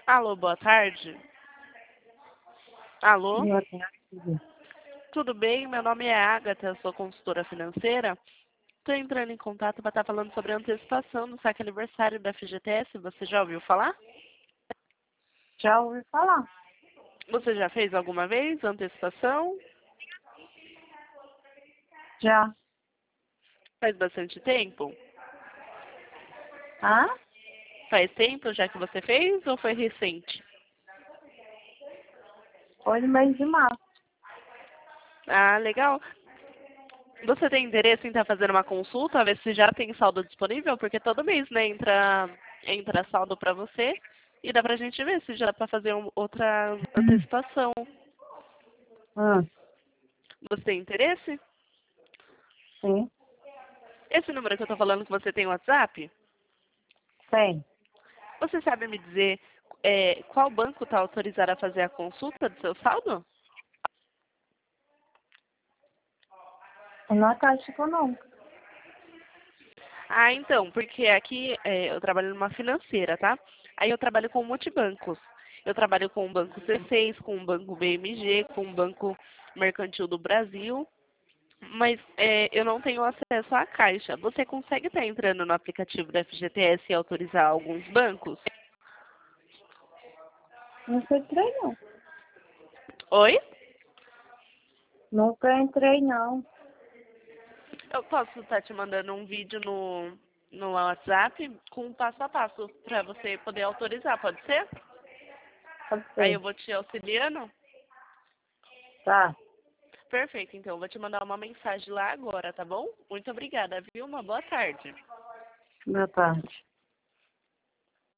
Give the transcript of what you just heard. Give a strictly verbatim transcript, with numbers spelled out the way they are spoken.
Alô, boa tarde. Alô, Boa tarde. tudo bem? Meu nome é Agatha, eu sou consultora financeira. Estou entrando em contato para estar falando sobre a antecipação do saque aniversário da F G T S. Você já ouviu falar? Já ouvi falar? Você já fez alguma vez antecipação? Já. Faz bastante tempo? Ah? Faz tempo já que você fez ou foi recente? Foi no mês de março. Ah, legal. Você tem interesse em estar fazendo uma consulta, ver se já tem saldo disponível? Porque todo mês, né, entra, entra saldo para você e dá pra gente ver se já dá para fazer um- outra antecipação. Hum, Você tem interesse? sim. Esse número que eu tô falando que você tem WhatsApp, Tem. você sabe me dizer é, qual banco está autorizado a fazer a consulta do seu saldo? Na Caixa Econômica. Ah, então, porque aqui é, eu trabalho numa financeira, tá? Aí eu trabalho com multibancos. Eu trabalho com o Banco C seis, com o Banco B M G, com o Banco Mercantil do Brasil, mas é, eu não tenho acesso à Caixa. Você consegue estar entrando no aplicativo da F G T S e autorizar alguns bancos? Nunca entrei, não. Oi? Nunca entrei, não. Eu posso estar te mandando um vídeo no, no WhatsApp com um passo a passo para você poder autorizar, pode ser? Pode Aí eu ser. vou te auxiliando? Tá. Perfeito, então eu vou te mandar uma mensagem lá agora, tá bom? Muito obrigada, viu? Uma boa tarde. Boa tarde.